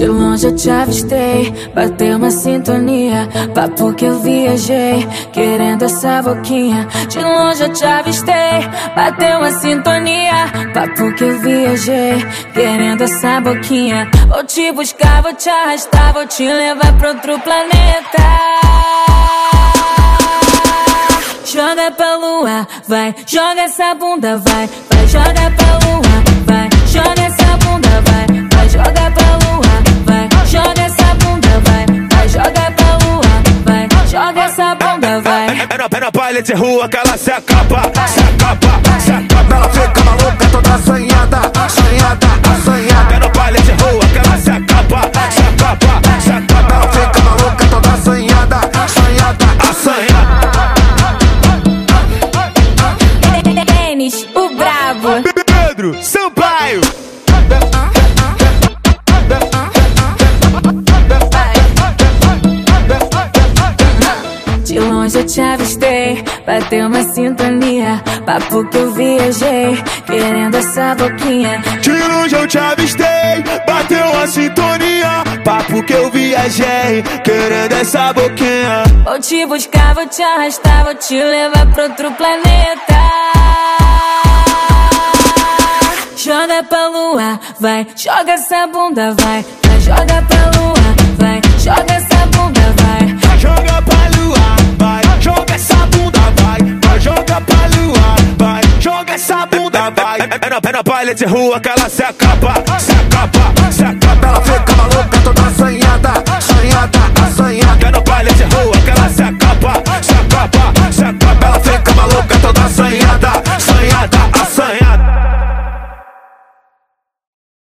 De longe eu te avistei, bateu uma sintonia. Papo que eu viajei, querendo essa boquinha. De longe eu te avistei, bateu uma sintonia. Papo que eu viajei, querendo essa boquinha. Vou te buscar, vou te arrastar, vou te levar pra outro planeta. Joga pra lua, vai, joga essa bunda, vai, vai, joga pra lua, vai, joga essa bunda, vai, vai, joga pra lua, vai, joga essa bunda, vai, vai, joga pra lua, vai, joga essa bunda, vai. É no baile de rua que ela se acaba, se acaba, se acaba. Ela fica maluca, toda assanhada, assanhada, assanhada. É no baile de rua que ela se acaba, se acaba, se acaba. Ela fica maluca, toda assanhada, assanhada, assanhada. Denis, o brabo. Pedro Sampaio. De longe eu te avistei, bateu uma sintonia. Papo que eu viajei, querendo essa boquinha. De longe eu te avistei, bateu uma sintonia. Papo que eu viajei, querendo essa boquinha. Vou te buscar, vou te arrastar, vou te levar pra outro planeta. Joga pra lua, vai, joga essa bunda, vai, vai, joga pra lua, vai, joga essa bunda, vai. Joga pra lua, vai, joga essa bunda, vai, vai, joga pra lua, vai, joga essa bunda, vai. É no baile de rua que ela se acaba, se acaba, se acaba. Ela fica maluca, toda assanhada, assanhada, assanhada. É no baile de rua que ela se acaba, se acaba, se acaba. Ela fica maluca, toda assanhada.